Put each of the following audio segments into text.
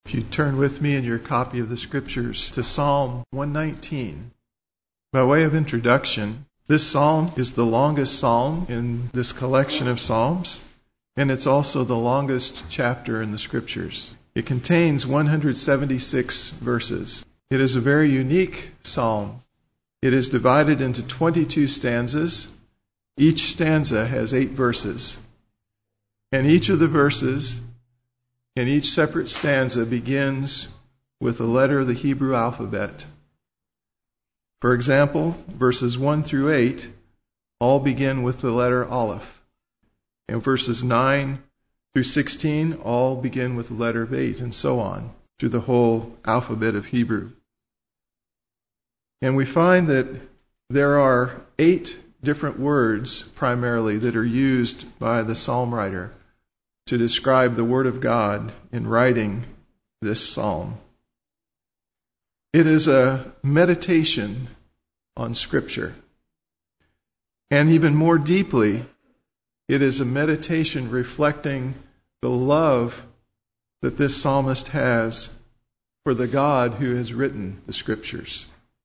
If you turn with me in your copy of the Scriptures to Psalm 119. By way of introduction, this psalm is the longest psalm in this collection of psalms, and it's also the longest chapter in the Scriptures. It contains 176 verses. It is a very unique psalm. It is divided into 22 stanzas. Each stanza has 8 verses. And each of the verses in each separate stanza begins with a letter of the Hebrew alphabet. For example, verses 1 through 8 all begin with the letter Aleph. And verses 9 through 16 all begin with the letter of 8, and so on, through the whole alphabet of Hebrew. And we find that there are 8 different words, primarily, that are used by the psalm writer to describe the Word of God in writing this psalm. It is a meditation on Scripture. And even more deeply, it is a meditation reflecting the love that this psalmist has for the God who has written the Scriptures.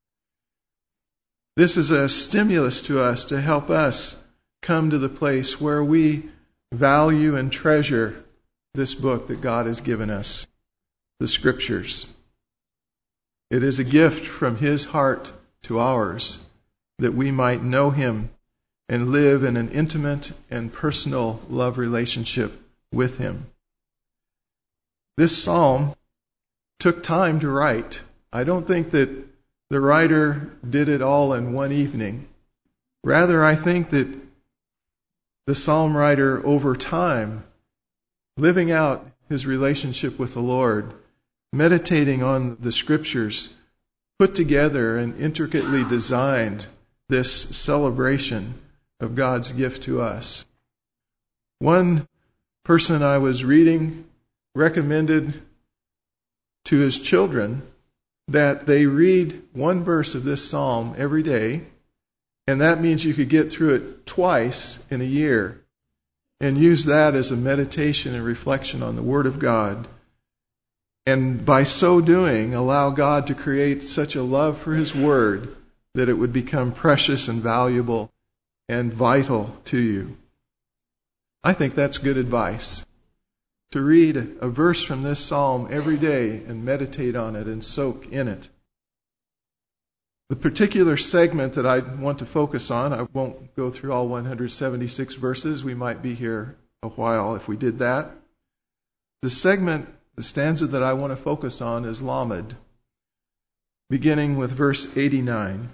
This is a stimulus to us to help us come to the place where we value and treasure this book that God has given us, the Scriptures. It is a gift from His heart to ours that we might know Him and live in an intimate and personal love relationship with Him. This psalm took time to write. I don't think that the writer did it all in one evening. Rather, I think that the psalm writer, over time, living out his relationship with the Lord, meditating on the Scriptures, put together and intricately designed this celebration of God's gift to us. One person I was reading recommended to his children that they read one verse of this psalm every day, and that means you could get through it twice in a year and use that as a meditation and reflection on the Word of God. And by so doing, allow God to create such a love for His Word that it would become precious and valuable and vital to you. I think that's good advice. To read a verse from this psalm every day and meditate on it and soak in it. The particular segment that I want to focus on, I won't go through all 176 verses. We might be here a while if we did that. The stanza that I want to focus on is Lamed, beginning with verse 89.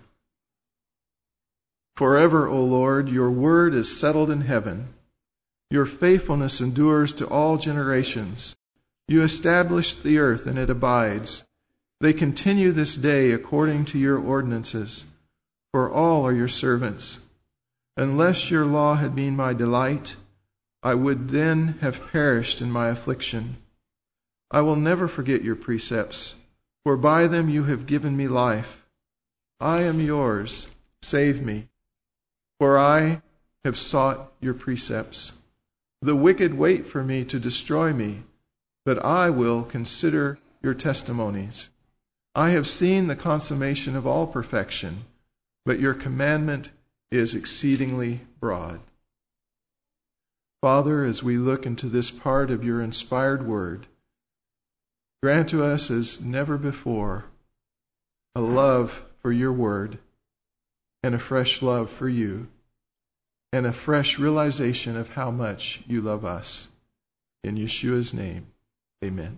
Forever, O Lord, your word is settled in heaven. Your faithfulness endures to all generations. You established the earth, and it abides. They continue this day according to your ordinances, for all are your servants. Unless your law had been my delight, I would then have perished in my affliction. I will never forget your precepts, for by them you have given me life. I am yours, save me, for I have sought your precepts. The wicked wait for me to destroy me, but I will consider your testimonies. I have seen the consummation of all perfection, but your commandment is exceedingly broad. Father, as we look into this part of your inspired word, grant to us as never before a love for your word and a fresh love for you and a fresh realization of how much you love us. In Yeshua's name, amen.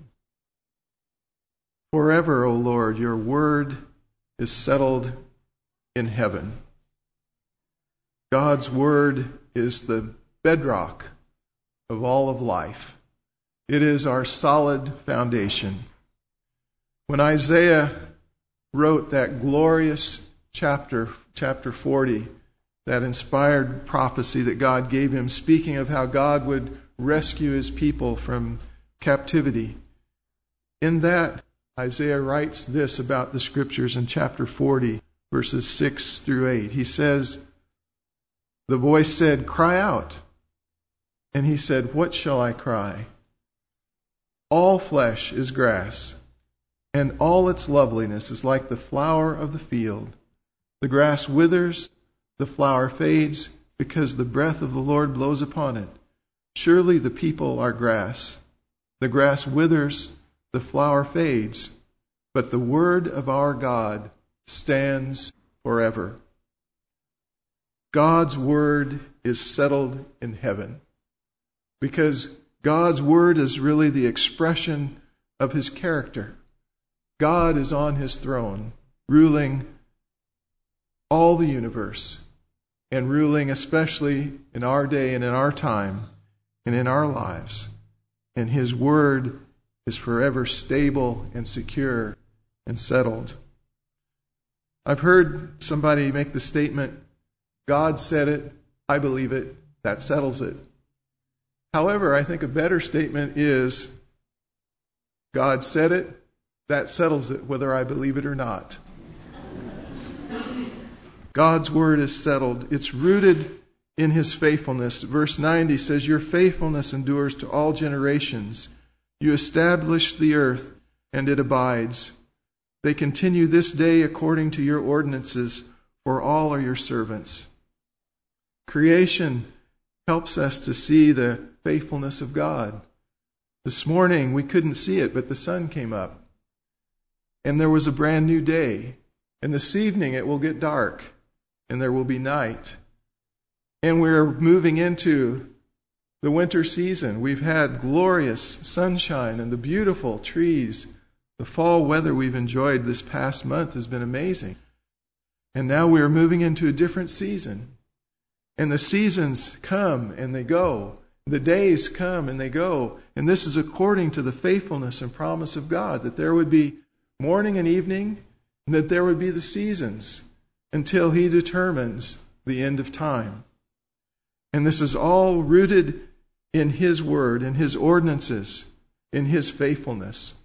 Forever, O Lord, your word is settled in heaven. God's word is the bedrock of all of life. It is our solid foundation. When Isaiah wrote that glorious chapter 40, that inspired prophecy that God gave him, speaking of how God would rescue his people from captivity, in that Isaiah writes this about the Scriptures in chapter 40, verses 6 through 8. He says, the voice said, "Cry out." And he said, "What shall I cry?" All flesh is grass, and all its loveliness is like the flower of the field. The grass withers, the flower fades, because the breath of the Lord blows upon it. Surely the people are grass. The grass withers, the flower fades, but the word of our God stands forever. God's word is settled in heaven, because God's word is really the expression of his character. God is on his throne, ruling all the universe, and ruling especially in our day and in our time and in our lives. And his word is forever stable and secure and settled. I've heard somebody make the statement, God said it, I believe it, that settles it. However, I think a better statement is, God said it, that settles it, whether I believe it or not. God's word is settled. It's rooted in his faithfulness. Verse 90 says, your faithfulness endures to all generations. You established the earth, and it abides. They continue this day according to your ordinances, for all are your servants. Creation helps us to see the faithfulness of God. This morning we couldn't see it, but the sun came up, and there was a brand new day. And this evening it will get dark, and there will be night. And we're moving into the winter season. We've had glorious sunshine and the beautiful trees. The fall weather we've enjoyed this past month has been amazing. And now we're moving into a different season. And the seasons come and they go. The days come and they go. And this is according to the faithfulness and promise of God, that there would be morning and evening, and that there would be the seasons until he determines the end of time. And this is all rooted in his word, in his ordinances, in his faithfulness.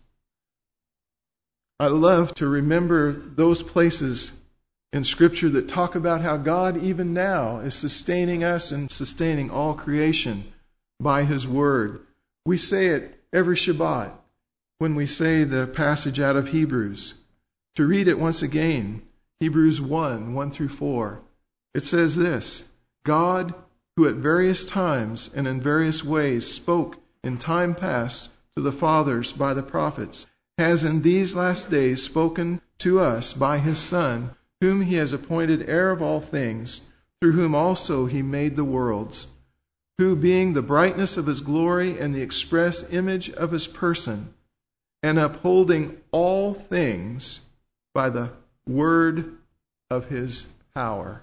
I love to remember those places in Scripture that talk about how God even now is sustaining us and sustaining all creation by his word. We say it every Shabbat when we say the passage out of Hebrews. To read it once again, Hebrews 1 through 4. It says this, God, who at various times and in various ways spoke in time past to the fathers by the prophets, has in these last days spoken to us by his Son, whom he has appointed heir of all things, through whom also he made the worlds, who being the brightness of his glory and the express image of his person, and upholding all things by the word of his power.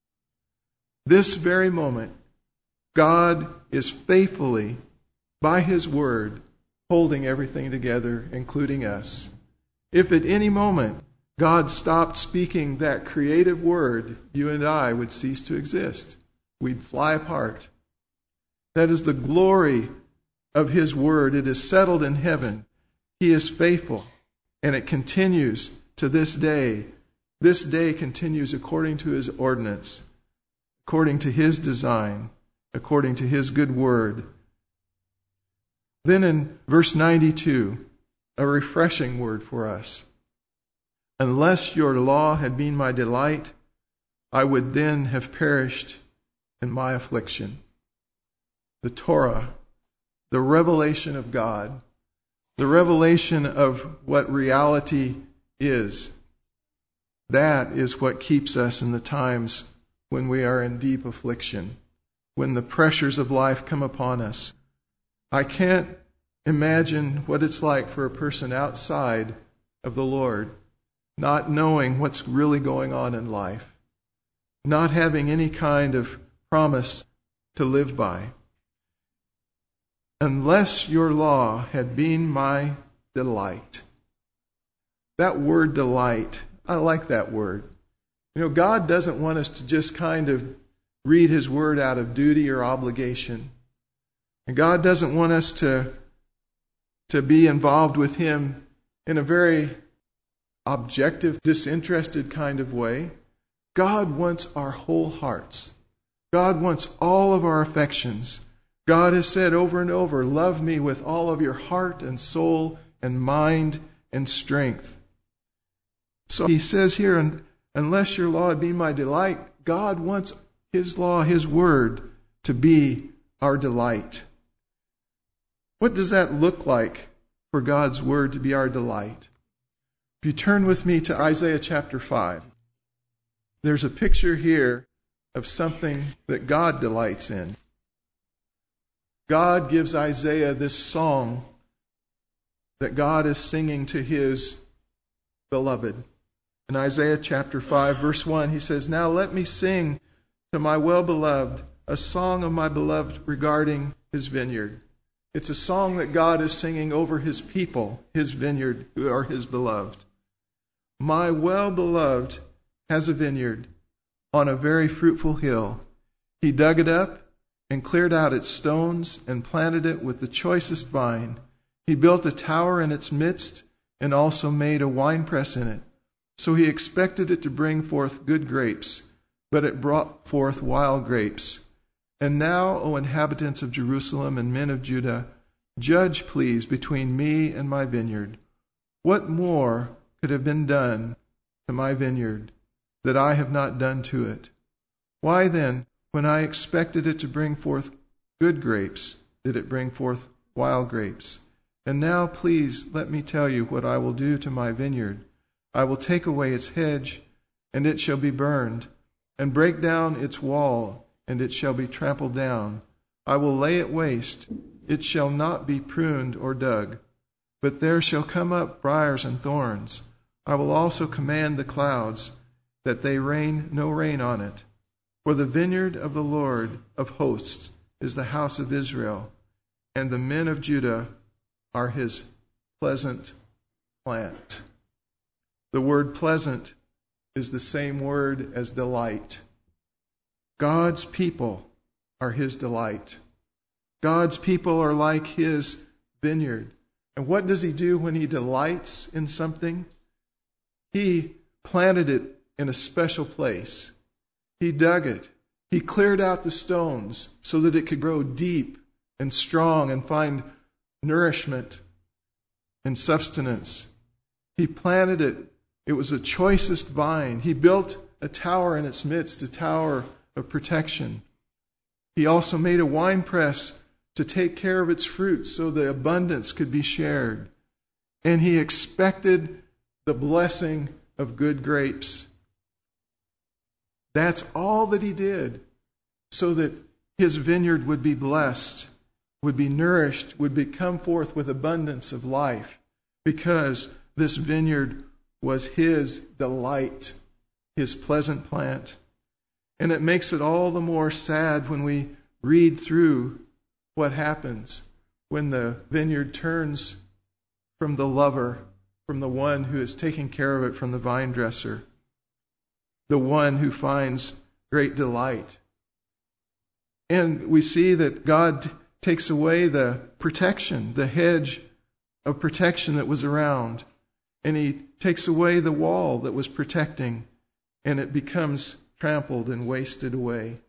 This very moment, God is faithfully, by his word, holding everything together, including us. If at any moment God stopped speaking that creative word, you and I would cease to exist. We'd fly apart. That is the glory of his word. It is settled in heaven. He is faithful, and it continues to this day. This day continues according to his ordinance, according to his design, according to his good word. Then in verse 92, a refreshing word for us. Unless your law had been my delight, I would then have perished in my affliction. The Torah, the revelation of God, the revelation of what reality is, that is what keeps us in the times when we are in deep affliction, when the pressures of life come upon us. I can't imagine what it's like for a person outside of the Lord, not knowing what's really going on in life, not having any kind of promise to live by. Unless your law had been my delight. That word delight, I like that word. You know, God doesn't want us to just kind of read his word out of duty or obligation. And God doesn't want us to be involved with him in a very objective, disinterested kind of way. God wants our whole hearts. God wants all of our affections. God has said over and over, love me with all of your heart and soul and mind and strength. So he says here, unless your law be my delight, God wants his law, his word, to be our delight. What does that look like for God's word to be our delight? If you turn with me to Isaiah chapter 5, there's a picture here of something that God delights in. God gives Isaiah this song that God is singing to his beloved. In Isaiah chapter 5, verse 1, he says, "Now let me sing to my well-beloved a song of my beloved regarding his vineyard." It's a song that God is singing over his people, his vineyard, who are his beloved. "My well-beloved has a vineyard on a very fruitful hill. He dug it up and cleared out its stones and planted it with the choicest vine. He built a tower in its midst and also made a winepress in it. So he expected it to bring forth good grapes, but it brought forth wild grapes. And now, O inhabitants of Jerusalem and men of Judah, judge, please, between me and my vineyard. What more could have been done to my vineyard that I have not done to it? Why then, when I expected it to bring forth good grapes, did it bring forth wild grapes? And now, please, let me tell you what I will do to my vineyard. I will take away its hedge, and it shall be burned, and break down its wall, and it shall be trampled down. I will lay it waste. It shall not be pruned or dug, but there shall come up briars and thorns. I will also command the clouds, that they rain no rain on it. For the vineyard of the Lord of hosts is the house of Israel, and the men of Judah are his pleasant plant." The word pleasant is the same word as delight. God's people are his delight. God's people are like his vineyard. And what does he do when he delights in something? He planted it in a special place. He dug it. He cleared out the stones so that it could grow deep and strong and find nourishment and sustenance. He planted it. It was the choicest vine. He built a tower in its midst, a tower of protection. He also made a winepress to take care of its fruit so the abundance could be shared. And he expected the blessing of good grapes. That's all that he did, so that his vineyard would be blessed, would be nourished, would come forth with abundance of life, because this vineyard was his delight, his pleasant plant. And it makes it all the more sad when we read through what happens when the vineyard turns from the lover, from the one who is taking care of it, from the vine dresser, the one who finds great delight. And we see that God takes away the protection, the hedge of protection that was around, and he takes away the wall that was protecting, and it becomes trampled and wasted away.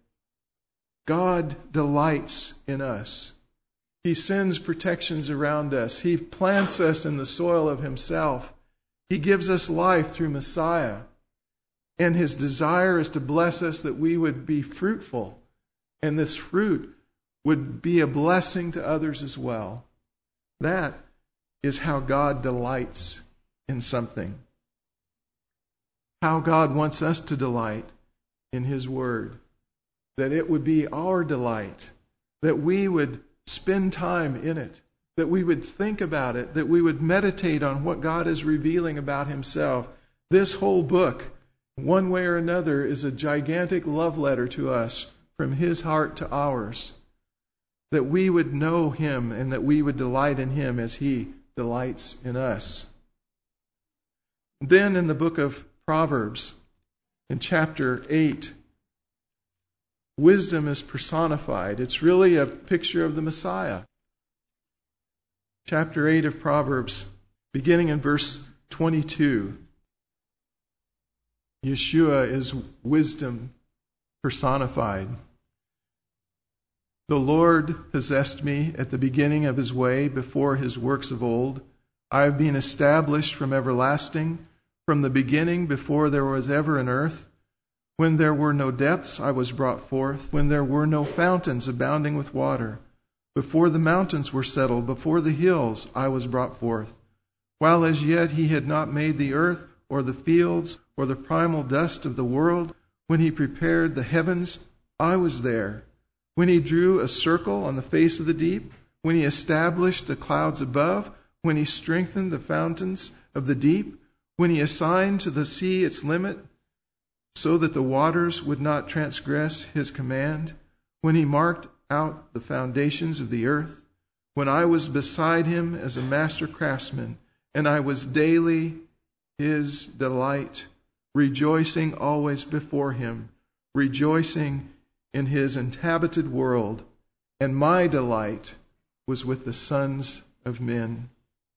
God delights in us. He sends protections around us. He plants us in the soil of himself. He gives us life through Messiah. And his desire is to bless us that we would be fruitful. And this fruit would be a blessing to others as well. That is how God delights in something. How God wants us to delight in his word. That it would be our delight. That we would spend time in it. That we would think about it. That we would meditate on what God is revealing about himself. This whole book, one way or another, is a gigantic love letter to us from his heart to ours. That we would know him and that we would delight in him as he delights in us. Then in the book of Proverbs, in chapter 8, wisdom is personified. It's really a picture of the Messiah. Chapter 8 of Proverbs, beginning in verse 22. Yeshua is wisdom personified. The Lord possessed me at the beginning of his way, before his works of old. I have been established from everlasting, from the beginning, before there was ever an earth. When there were no depths, I was brought forth, when there were no fountains abounding with water. Before the mountains were settled, before the hills, I was brought forth. While as yet he had not made the earth, or the fields, or the primal dust of the world, when he prepared the heavens, I was there. When he drew a circle on the face of the deep, when he established the clouds above, when he strengthened the fountains of the deep, when he assigned to the sea its limit, so that the waters would not transgress his command, when he marked out the foundations of the earth, when I was beside him as a master craftsman, and I was daily his delight, rejoicing always before him, rejoicing in his inhabited world, and my delight was with the sons of men.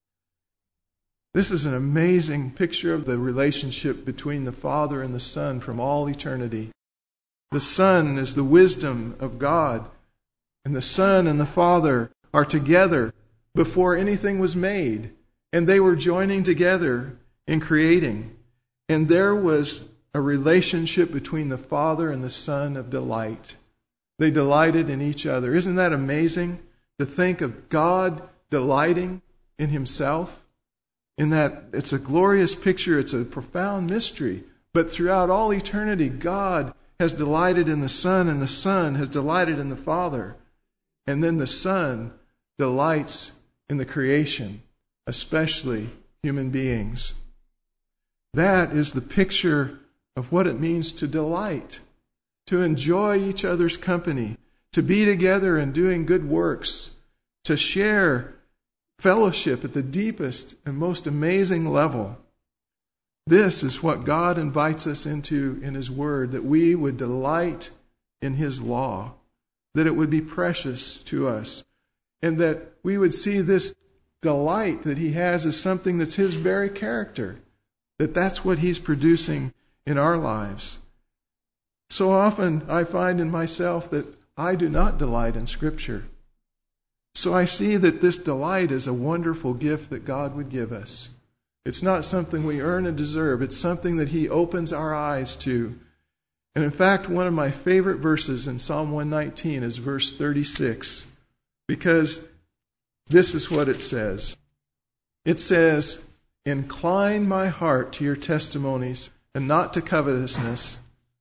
This is an amazing picture of the relationship between the Father and the Son from all eternity. The Son is the wisdom of God, and the Son and the Father are together before anything was made, and they were joining together in creating. And there was a relationship between the Father and the Son of delight. They delighted in each other. Isn't that amazing to think of God delighting in himself? In that it's a glorious picture, it's a profound mystery. But throughout all eternity, God has delighted in the Son, and the Son has delighted in the Father. And then the Son delights in the creation, especially human beings. That is the picture of what it means to delight, to enjoy each other's company, to be together and doing good works, to share fellowship at the deepest and most amazing level. This is what God invites us into in his word, that we would delight in his law, that it would be precious to us, and that we would see this delight that he has as something that's his very character, that that's what he's producing in our lives. So often I find in myself that I do not delight in Scripture. So I see that this delight is a wonderful gift that God would give us. It's not something we earn and deserve. It's something that he opens our eyes to. And in fact, one of my favorite verses in Psalm 119 is verse 36, because this is what it says. It says, "Incline my heart to your testimonies and not to covetousness."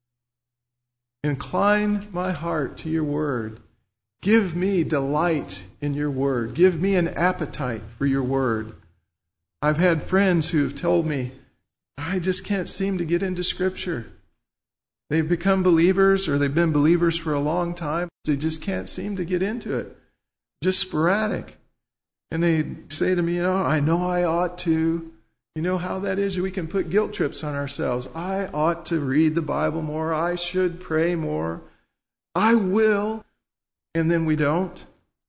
Incline my heart to your word. Give me delight in your word. Give me an appetite for your word. I've had friends who have told me, I just can't seem to get into Scripture. They've become believers, or they've been believers for a long time. They just can't seem to get into it. Just sporadic. And they say to me, I know I ought to. You know how that is? We can put guilt trips on ourselves. I ought to read the Bible more. I should pray more. I will. And then we don't.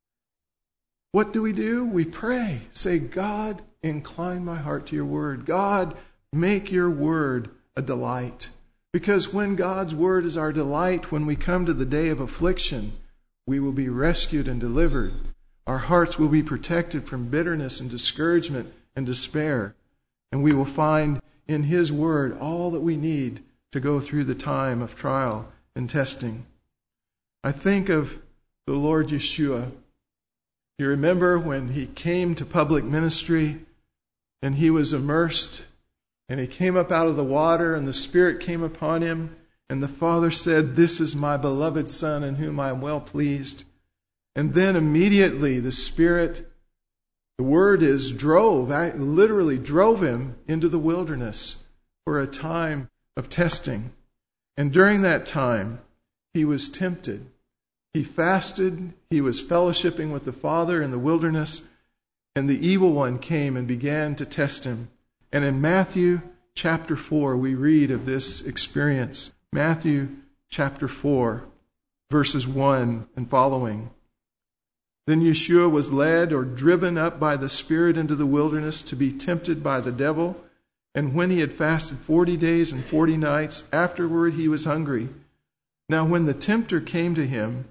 What do? We pray. Say, God, incline my heart to your word. God, make your word a delight. Because when God's word is our delight, when we come to the day of affliction, we will be rescued and delivered. Our hearts will be protected from bitterness and discouragement and despair. And we will find in his word all that we need to go through the time of trial and testing. I think of the Lord Yeshua. You remember when he came to public ministry and he was immersed and he came up out of the water and the Spirit came upon him and the Father said, "This is my beloved Son in whom I am well pleased." And then immediately the Spirit, the word is literally drove him into the wilderness for a time of testing. And during that time, he was tempted. He fasted. He was fellowshipping with the Father in the wilderness. And the evil one came and began to test him. And in Matthew chapter 4, we read of this experience. Matthew chapter 4, verses 1 and following. Then Yeshua was led or driven up by the Spirit into the wilderness to be tempted by the devil. And when he had fasted 40 days and 40 nights, afterward he was hungry. Now when the tempter came to him,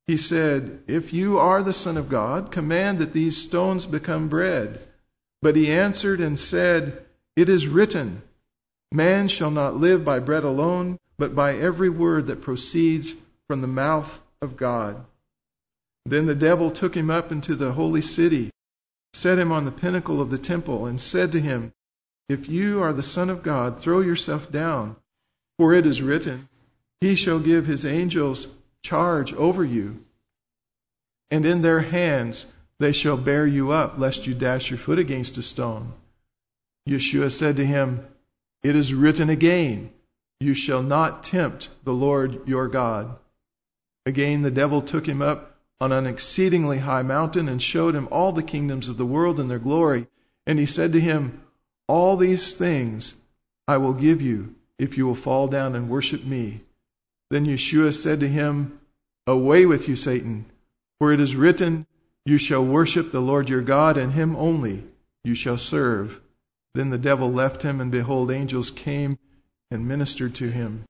He said, "If you are the Son of God, command that these stones become bread." But he answered and said, "It is written, man shall not live by bread alone, but by every word that proceeds from the mouth of God." Then the devil took him up into the holy city, set him on the pinnacle of the temple, and said to him, "If you are the Son of God, throw yourself down, for it is written, He shall give His angels charge over you, and in their hands they shall bear you up, lest you dash your foot against a stone." Yeshua said to him, "It is written again, you shall not tempt the Lord your God." Again the devil took him up on an exceedingly high mountain and showed him all the kingdoms of the world and their glory. And he said to him, "All these things I will give you if you will fall down and worship me." Then Yeshua said to him, "Away with you, Satan, for it is written, you shall worship the Lord your God, and Him only you shall serve." Then the devil left him, and behold, angels came and ministered to him.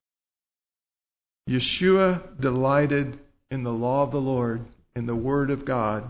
Yeshua delighted in the law of the Lord, in the Word of God.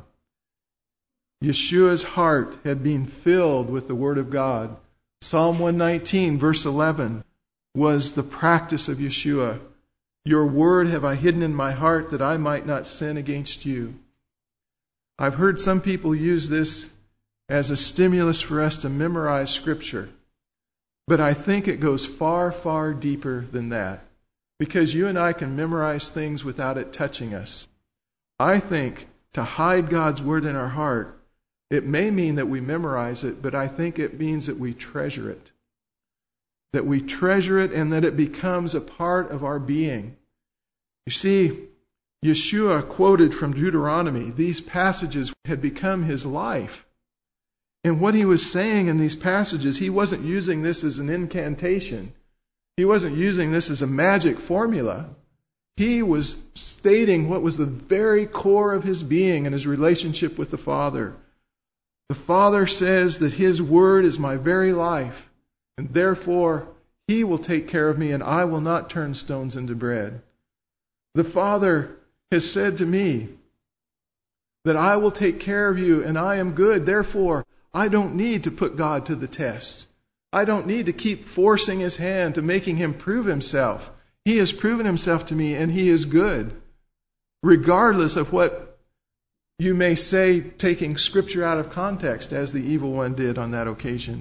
Yeshua's heart had been filled with the Word of God. Psalm 119, verse 11, was the practice of Yeshua. "Your word have I hidden in my heart, that I might not sin against you." I've heard some people use this as a stimulus for us to memorize Scripture. But I think it goes far, far deeper than that, because you and I can memorize things without it touching us. I think to hide God's Word in our heart, it may mean that we memorize it, but I think it means that we treasure it. That we treasure it and that it becomes a part of our being. You see, Yeshua quoted from Deuteronomy. These passages had become his life. And what he was saying in these passages, he wasn't using this as an incantation. He wasn't using this as a magic formula. He was stating what was the very core of his being and his relationship with the Father. The Father says that His Word is my very life, and therefore He will take care of me, and I will not turn stones into bread. The Father has said to me that I will take care of you, and I am good. Therefore, I don't need to put God to the test. I don't need to keep forcing His hand to making Him prove Himself. He has proven Himself to me, and He is good. Regardless of what you may say, taking Scripture out of context, as the evil one did on that occasion.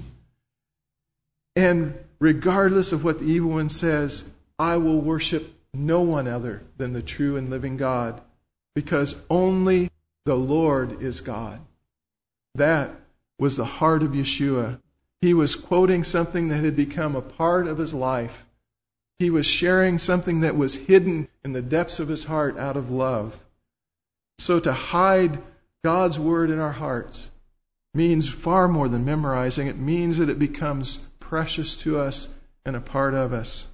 And regardless of what the evil one says, I will worship no one other than the true and living God, because only the Lord is God. That was the heart of Yeshua. He was quoting something that had become a part of his life. He was sharing something that was hidden in the depths of his heart out of love. So to hide God's Word in our hearts means far more than memorizing. It means that it becomes precious to us and a part of us.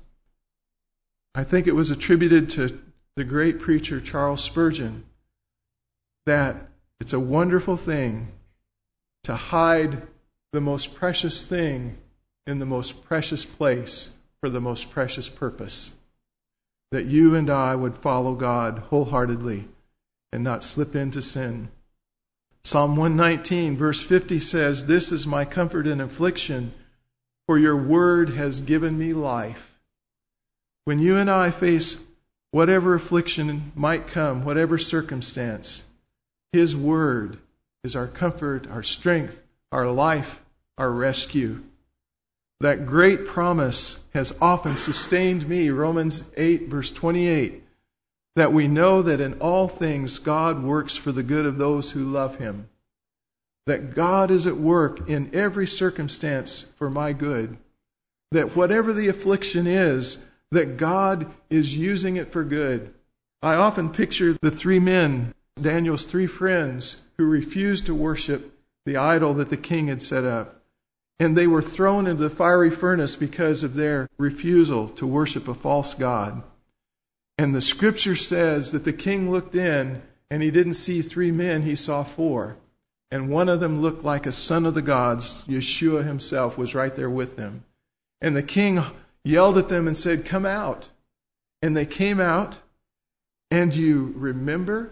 I think it was attributed to the great preacher Charles Spurgeon that it's a wonderful thing to hide the most precious thing in the most precious place for the most precious purpose. That you and I would follow God wholeheartedly and not slip into sin. Psalm 119, verse 50 says, "This is my comfort in affliction, for your word has given me life." When you and I face whatever affliction might come, whatever circumstance, His word is our comfort, our strength, our life, our rescue. That great promise has often sustained me, Romans 8, verse 28, that we know that in all things God works for the good of those who love Him. That God is at work in every circumstance for my good. That whatever the affliction is, that God is using it for good. I often picture the three men, Daniel's three friends, who refused to worship the idol that the king had set up. And they were thrown into the fiery furnace because of their refusal to worship a false god. And the Scripture says that the king looked in and he didn't see three men, he saw four. And one of them looked like a son of the gods. Yeshua himself was right there with them. And the king yelled at them and said, "Come out." And they came out. And you remember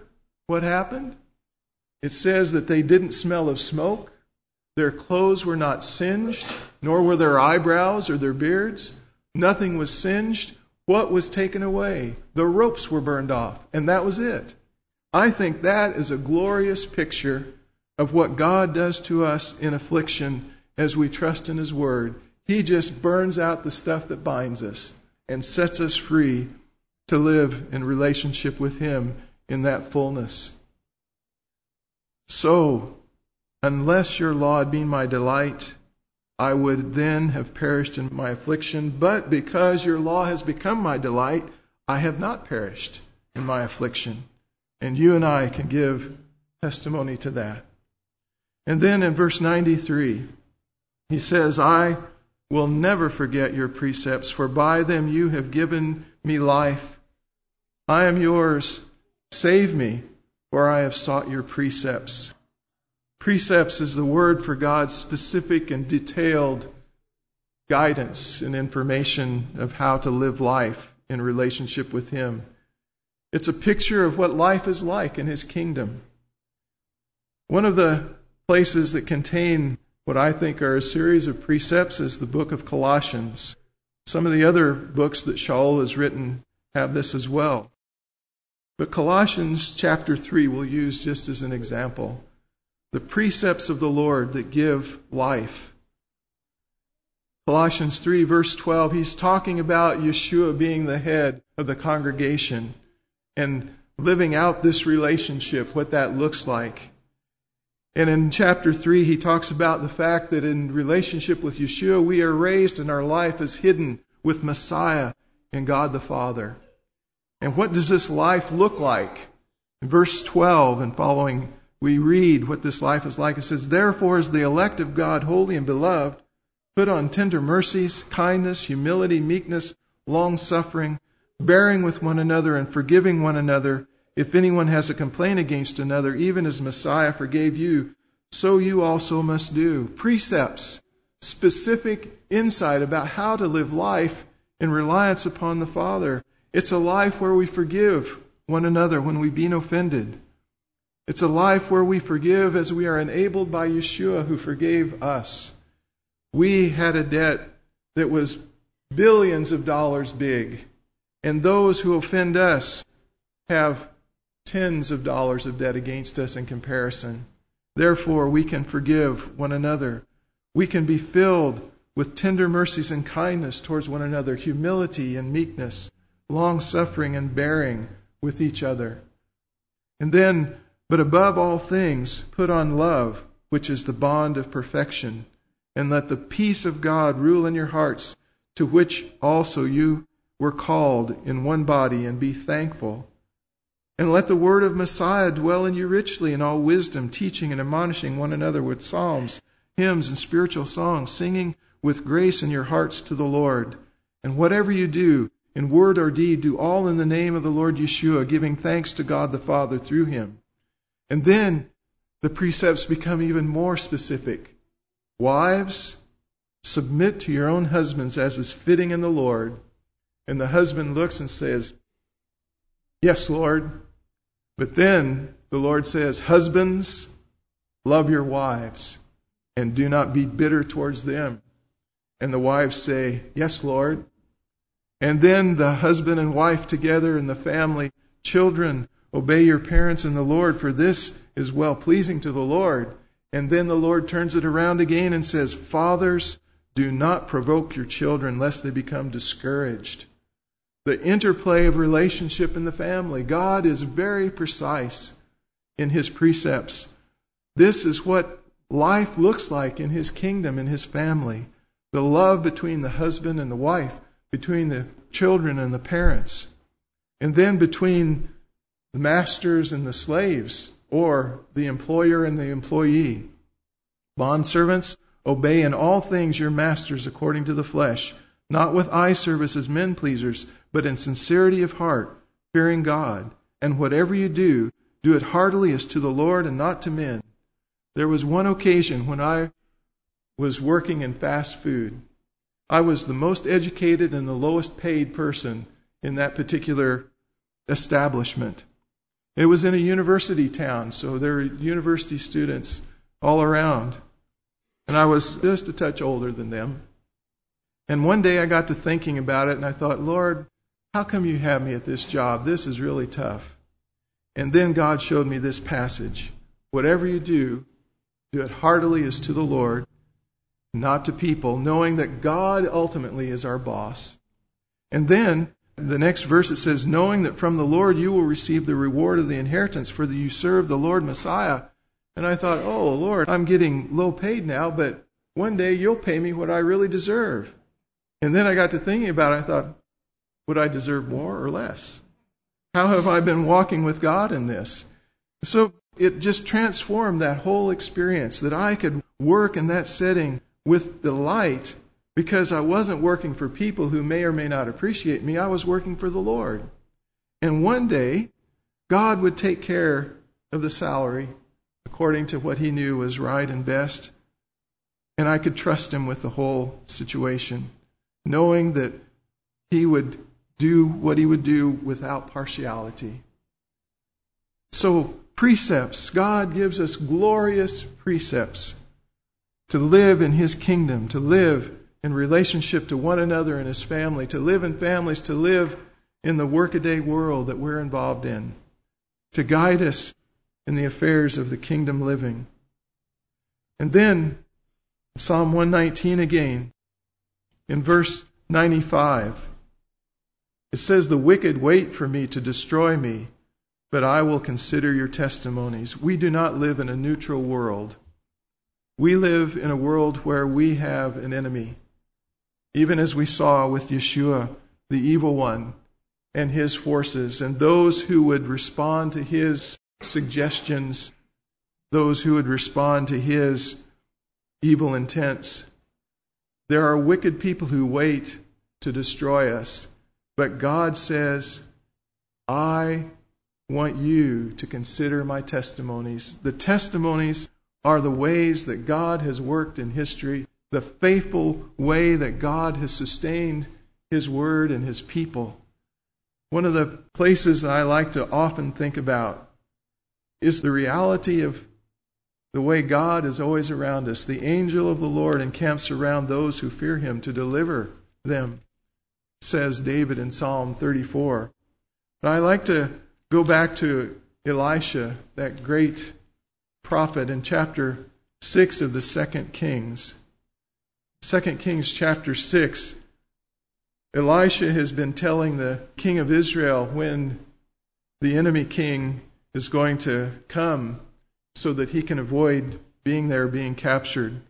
what happened? It says that they didn't smell of smoke. Their clothes were not singed, nor were their eyebrows or their beards. Nothing was singed. What was taken away? The ropes were burned off, and that was it. I think that is a glorious picture of what God does to us in affliction as we trust in His Word. He just burns out the stuff that binds us and sets us free to live in relationship with Him in that fullness. So, unless your law had been my delight, I would then have perished in my affliction. But because your law has become my delight, I have not perished in my affliction. And you and I can give testimony to that. And then in verse 93, he says, I will never forget your precepts, for by them you have given me life. I am yours. Save me, for I have sought your precepts. Precepts is the word for God's specific and detailed guidance and information of how to live life in relationship with Him. It's a picture of what life is like in His kingdom. One of the places that contain what I think are a series of precepts is the book of Colossians. Some of the other books that Shaul has written have this as well. But Colossians chapter 3 we'll use just as an example. The precepts of the Lord that give life. Colossians 3 verse 12, he's talking about Yeshua being the head of the congregation and living out this relationship, what that looks like. And in chapter 3, he talks about the fact that in relationship with Yeshua, we are raised and our life is hidden with Messiah and God the Father. And what does this life look like? In verse 12 and following, we read what this life is like. It says, therefore, as the elect of God, holy and beloved, put on tender mercies, kindness, humility, meekness, long-suffering, bearing with one another and forgiving one another. If anyone has a complaint against another, even as Messiah forgave you, so you also must do. Precepts, specific insight about how to live life in reliance upon the Father. It's a life where we forgive one another when we've been offended. It's a life where we forgive as we are enabled by Yeshua who forgave us. We had a debt that was billions of dollars big, and those who offend us have tens of dollars of debt against us in comparison. Therefore, we can forgive one another. We can be filled with tender mercies and kindness towards one another, humility and meekness, long-suffering and bearing with each other. And then, but above all things, put on love, which is the bond of perfection, and let the peace of God rule in your hearts, to which also you were called in one body, and be thankful. And let the word of Messiah dwell in you richly in all wisdom, teaching and admonishing one another with psalms, hymns, and spiritual songs, singing with grace in your hearts to the Lord. And whatever you do, in word or deed, do all in the name of the Lord Yeshua, giving thanks to God the Father through Him. And then the precepts become even more specific. Wives, submit to your own husbands as is fitting in the Lord. And the husband looks and says, yes, Lord. But then the Lord says, husbands, love your wives and do not be bitter towards them. And the wives say, yes, Lord. And then the husband and wife together in the family, children, obey your parents in the Lord, for this is well-pleasing to the Lord. And then the Lord turns it around again and says, fathers, do not provoke your children lest they become discouraged. The interplay of relationship in the family. God is very precise in His precepts. This is what life looks like in His kingdom, in His family. The love between the husband and the wife, between the children and the parents, and then between the masters and the slaves, or the employer and the employee. Bondservants, obey in all things your masters according to the flesh, not with eye service as men pleasers, but in sincerity of heart, fearing God. And whatever you do, do it heartily as to the Lord and not to men. There was one occasion when I was working in fast food. I was the most educated and the lowest paid person in that particular establishment. It was in a university town, so there were university students all around. And I was just a touch older than them. And one day I got to thinking about it, and I thought, Lord, how come you have me at this job? This is really tough. And then God showed me this passage. Whatever you do, do it heartily as to the Lord, not to people, knowing that God ultimately is our boss. And then the next verse it says, knowing that from the Lord you will receive the reward of the inheritance, for that you serve the Lord Messiah. And I thought, oh, Lord, I'm getting low paid now, but one day you'll pay me what I really deserve. And then I got to thinking about it. I thought, would I deserve more or less? How have I been walking with God in this? So it just transformed that whole experience, that I could work in that setting with delight, because I wasn't working for people who may or may not appreciate me. I was working for the Lord. And one day, God would take care of the salary according to what He knew was right and best. And I could trust Him with the whole situation, knowing that He would do what He would do without partiality. So, precepts. God gives us glorious precepts to live in His kingdom, to live in relationship to one another and His family, to live in families, to live in the workaday world that we're involved in, to guide us in the affairs of the kingdom living. And then, Psalm 119 again, in verse 95, it says, the wicked wait for me to destroy me, but I will consider your testimonies. We do not live in a neutral world. We live in a world where we have an enemy. Even as we saw with Yeshua, the evil one, and his forces, and those who would respond to his suggestions, those who would respond to his evil intents. There are wicked people who wait to destroy us. But God says, I want you to consider my testimonies. The testimonies are the ways that God has worked in history, the faithful way that God has sustained His Word and His people. One of the places I like to often think about is the reality of the way God is always around us. The angel of the Lord encamps around those who fear Him to deliver them, says David in Psalm 34. But I like to go back to Elisha, that great prophet, in chapter 6 of the 2 Kings. 2 Kings chapter 6, Elisha has been telling the king of Israel when the enemy king is going to come so that he can avoid being captured.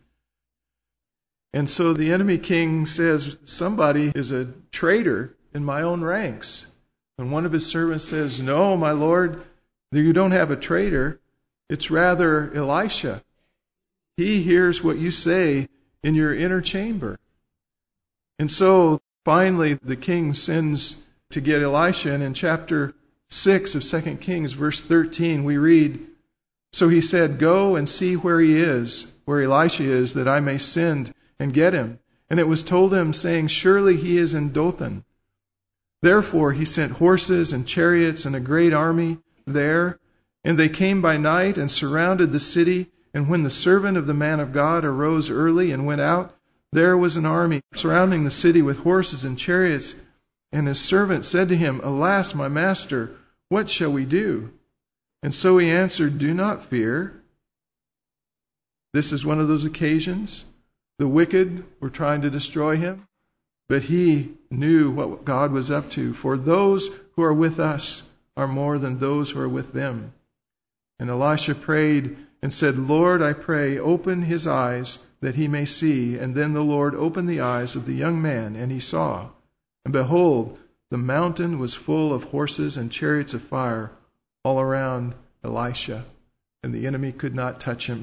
And so the enemy king says, somebody is a traitor in my own ranks. And one of his servants says, no, my lord, you don't have a traitor. It's rather Elisha. He hears what you say in your inner chamber. And so finally the king sends to get Elisha. And in chapter 6 of 2 Kings, verse 13, we read, so he said, go and see where he is, where Elisha is, that I may send and get him. And it was told him, saying, surely he is in Dothan. Therefore he sent horses and chariots and a great army there. And they came by night and surrounded the city. And when the servant of the man of God arose early and went out, there was an army surrounding the city with horses and chariots. And his servant said to him, alas, my master, what shall we do? And so he answered, do not fear. This is one of those occasions. The wicked were trying to destroy him, but he knew what God was up to. For those who are with us are more than those who are with them. And Elisha prayed and said, Lord, I pray, open his eyes that he may see. And then the Lord opened the eyes of the young man, and he saw. And behold, the mountain was full of horses and chariots of fire all around Elisha, and the enemy could not touch him.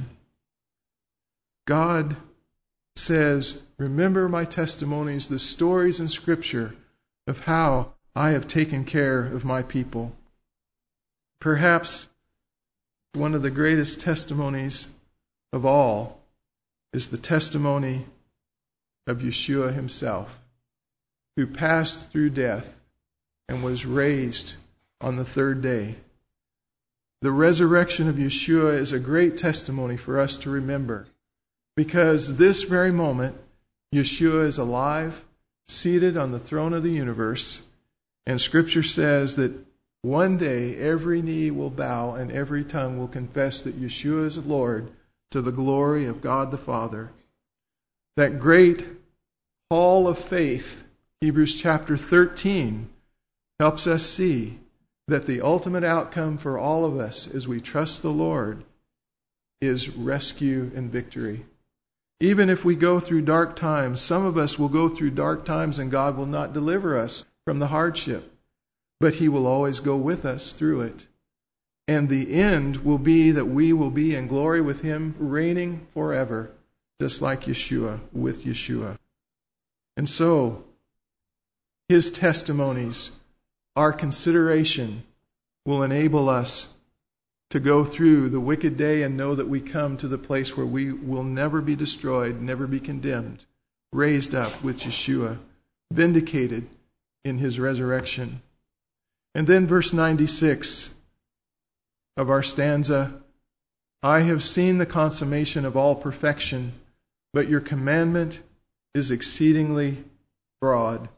God says, remember my testimonies, the stories in Scripture of how I have taken care of my people. Perhaps one of the greatest testimonies of all is the testimony of Yeshua himself, who passed through death and was raised on the third day. The resurrection of Yeshua is a great testimony for us to remember, because this very moment, Yeshua is alive, seated on the throne of the universe, and Scripture says that one day every knee will bow and every tongue will confess that Yeshua is Lord, to the glory of God the Father. That great hall of faith, Hebrews chapter 13, helps us see that the ultimate outcome for all of us as we trust the Lord is rescue and victory. Even if we go through dark times, some of us will go through dark times and God will not deliver us from the hardship, but He will always go with us through it. And the end will be that we will be in glory with Him, reigning forever, just like Yeshua, with Yeshua. And so, His testimonies, our consideration, will enable us to go through the wicked day and know that we come to the place where we will never be destroyed, never be condemned, raised up with Yeshua, vindicated in His resurrection. And then verse 96 of our stanza, I have seen the consummation of all perfection, but your commandment is exceedingly broad.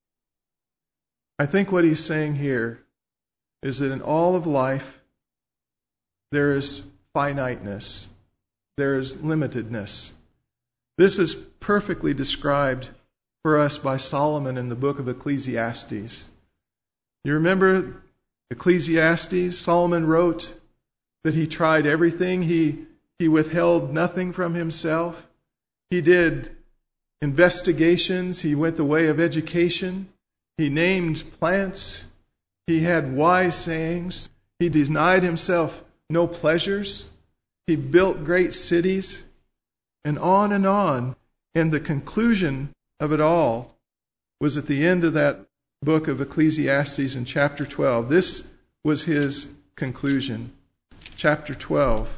I think what he's saying here is that in all of life, there is finiteness. There is limitedness. This is perfectly described for us by Solomon in the book of Ecclesiastes. You remember Ecclesiastes? Solomon wrote that he tried everything. He withheld nothing from himself. He did investigations. He went the way of education. He named plants. He had wise sayings. He denied himself no pleasures. He built great cities. And on and on. And the conclusion of it all was at the end of that book of Ecclesiastes in chapter 12. This was his conclusion. Chapter 12.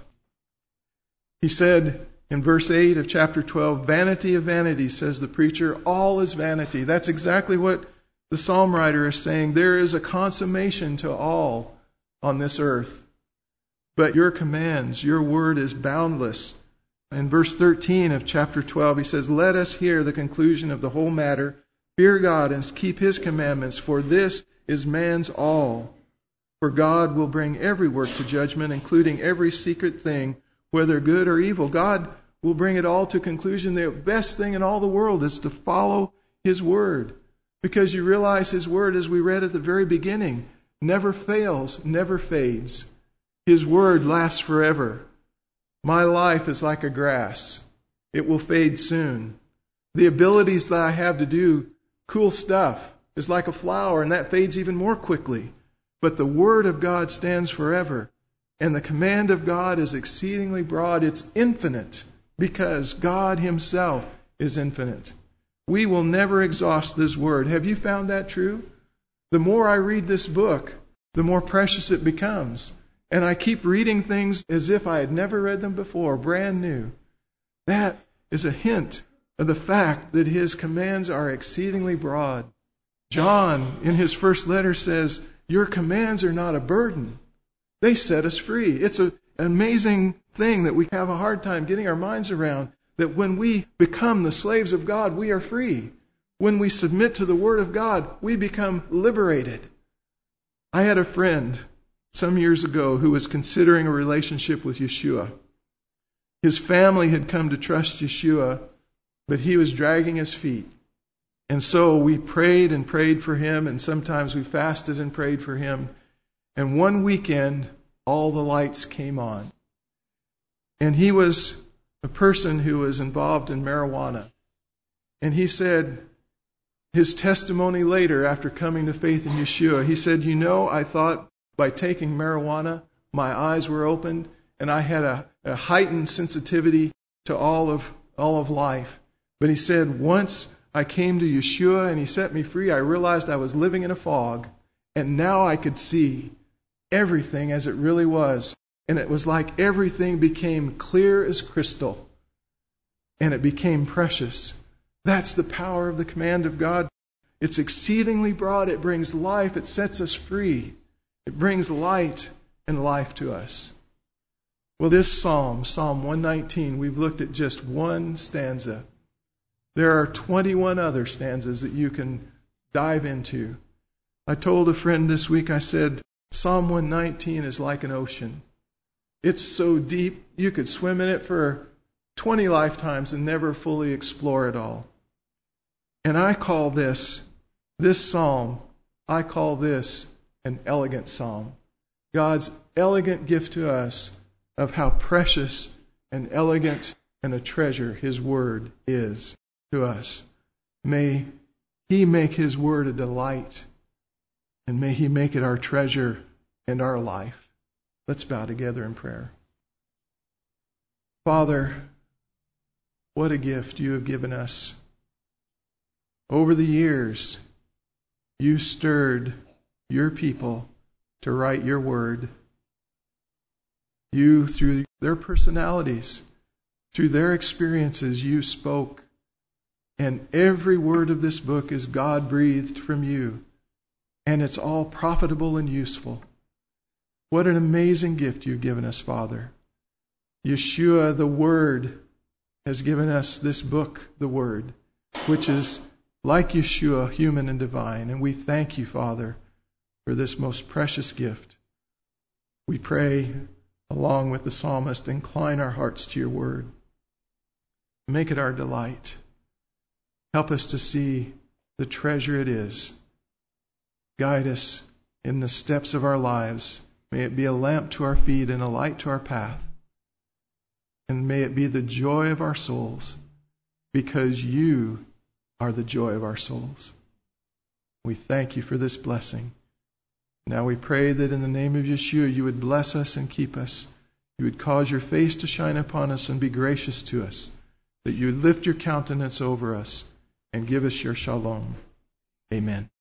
He said in verse 8 of chapter 12, vanity of vanities, says the preacher, all is vanity. That's exactly what the psalm writer is saying. There is a consummation to all on this earth. But your commands, your word is boundless. In verse 13 of chapter 12, he says, let us hear the conclusion of the whole matter. Fear God and keep His commandments, for this is man's all. For God will bring every work to judgment, including every secret thing, whether good or evil. God will bring it all to conclusion. The best thing in all the world is to follow His word. Because you realize His word, as we read at the very beginning, never fails, never fades. His word lasts forever. My life is like a grass. It will fade soon. The abilities that I have to do cool stuff is like a flower, and that fades even more quickly. But the word of God stands forever. And the command of God is exceedingly broad. It's infinite, because God Himself is infinite. We will never exhaust this word. Have you found that true? The more I read this book, the more precious it becomes. And I keep reading things as if I had never read them before, brand new. That is a hint of the fact that His commands are exceedingly broad. John, in his first letter, says, your commands are not a burden. They set us free. It's an amazing thing that we have a hard time getting our minds around, that when we become the slaves of God, we are free. When we submit to the Word of God, we become liberated. I had a friend some years ago who was considering a relationship with Yeshua. His family had come to trust Yeshua, but he was dragging his feet. And so we prayed and prayed for him, and sometimes we fasted and prayed for him. And one weekend, all the lights came on. And he was a person who was involved in marijuana. And he said, his testimony later, after coming to faith in Yeshua, he said, I thought by taking marijuana, my eyes were opened, and I had a heightened sensitivity to all of life. But he said, once I came to Yeshua and He set me free, I realized I was living in a fog, and now I could see everything as it really was. And it was like everything became clear as crystal, and it became precious. That's the power of the command of God. It's exceedingly broad. It brings life. It sets us free. It brings light and life to us. Well, this psalm, Psalm 119, we've looked at just one stanza. There are 21 other stanzas that you can dive into. I told a friend this week, I said, Psalm 119 is like an ocean. It's so deep, you could swim in it for 20 lifetimes and never fully explore it all. And I call this psalm, I call this an elegant psalm. God's elegant gift to us of how precious and elegant and a treasure His Word is to us. May He make His Word a delight, and may He make it our treasure and our life. Let's bow together in prayer. Father, what a gift you have given us. Over the years, you stirred your people to write your word. You, through their personalities, through their experiences, you spoke. And every word of this book is God-breathed from you. And it's all profitable and useful. What an amazing gift you've given us, Father. Yeshua, the Word, has given us this book, the Word, which is like Yeshua, human and divine. And we thank you, Father, for this most precious gift. We pray, along with the psalmist, incline our hearts to your Word. Make it our delight. Help us to see the treasure it is. Guide us in the steps of our lives. May it be a lamp to our feet and a light to our path. And may it be the joy of our souls, because you are the joy of our souls. We thank you for this blessing. Now we pray that in the name of Yeshua, you would bless us and keep us. You would cause your face to shine upon us and be gracious to us. That you would lift your countenance over us and give us your shalom. Amen.